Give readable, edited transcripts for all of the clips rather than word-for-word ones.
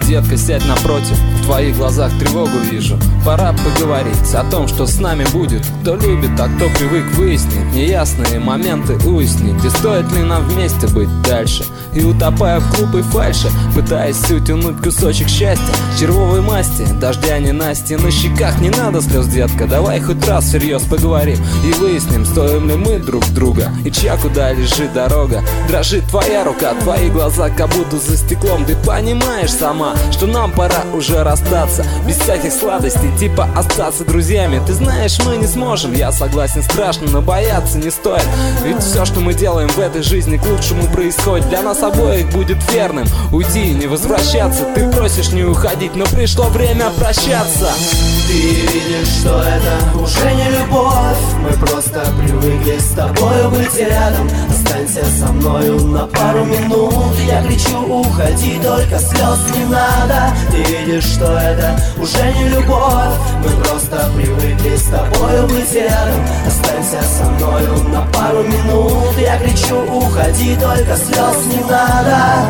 детка, сядь напротив, в твоих глазах тревогу вижу. Пора поговорить о том, что с нами будет. Кто любит, а кто привык, выяснить неясные моменты, уяснить, и стоит ли нам вместе быть дальше. И утопая в глупой фальше, пытаясь утянуть кусочек счастья, червовой масти, дождя ненасти. На щеках не надо слез, детка, давай хоть раз всерьез поговорим и выясним, стоим ли мы друг друга, и чья куда лежит дорога. Дрожит твоя рука, твои глаза как будто за стеклом. Ты понимаешь сама, что нам пора уже расстаться, без всяких сладостей, типа остаться друзьями. Ты знаешь, мы не сможем, я согласен, страшно, но бояться не стоит. Ведь все, что мы делаем в этой жизни, к лучшему происходит. Для нас обоих будет верным уйти, не возвращаться. Ты просишь не уходить, но пришло время прощаться. Ты видишь, что это уже не любовь. Мы просто привыкли с тобою быть рядом. Останься со мною на пару минут. Я кричу, уходи, только слез не надо. Ты видишь, что это уже не любовь. Мы просто привыкли с тобою быть рядом. Останься со мною на пару минут. Я кричу, уходи, только слез не надо.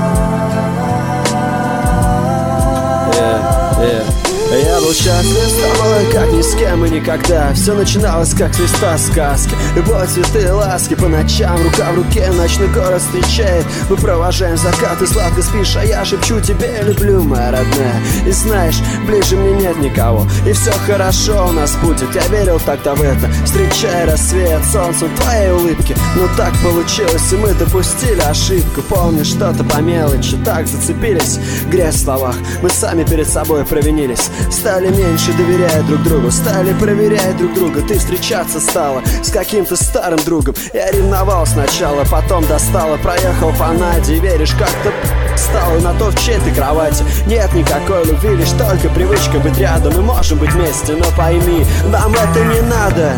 Я был счастлив с тобой, как ни с кем и никогда. Все начиналось, как звезда сказки. Любовь, цветы, ласки по ночам, рука в руке, ночной город встречает. Мы провожаем закат, и сладко спишь, а я шепчу тебе, люблю, моя родная. И знаешь, ближе мне нет никого, и все хорошо у нас будет. Я верил тогда в это, встречая рассвет солнцем твоей улыбки. Но так получилось, и мы допустили ошибку. Помню, что-то по мелочи так зацепились. Грязь в словах, мы сами перед собой провинились. Стали меньше доверять друг другу, стали проверять друг друга. Ты встречаться стала с каким-то старым другом. Я ревновал сначала, потом достала. Проехал по Наде, веришь, как-то стало на то, в чьей ты кровати. Нет никакой любви, лишь только привычка быть рядом. Мы можем быть вместе, но пойми, нам это не надо.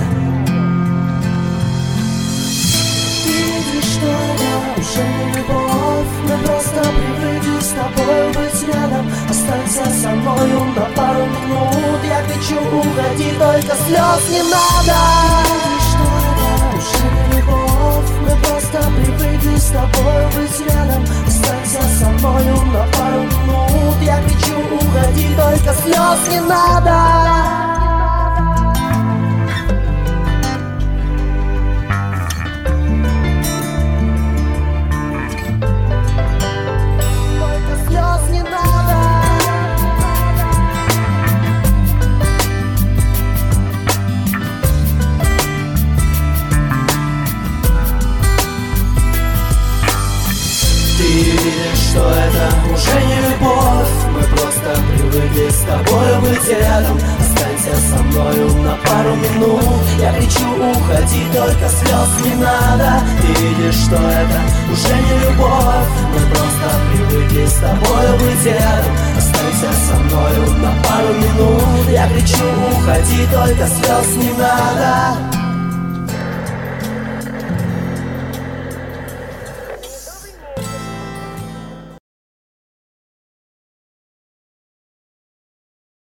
Ты видишь, что это уже не любовь. Мы просто привыкли с тобой быть рядом. Останься со мною на пару минут. Я кричу, уходи, только слез не надо. Видишь, что это уже не любовь. Мы просто привыкли с тобой быть рядом. Останься со мною на пару минут. Я кричу, уходи, только слез не надо. Ты видишь, что это уже не любовь. Мы просто привыкли с тобой быть рядом. Останься со мною на пару минут. Я кричу, уходи, только слез не надо. Ты видишь, что это уже не любовь. Мы просто привыкли с тобой быть рядом. Останься со мною на пару минут. Я кричу, уходи, только слез не надо.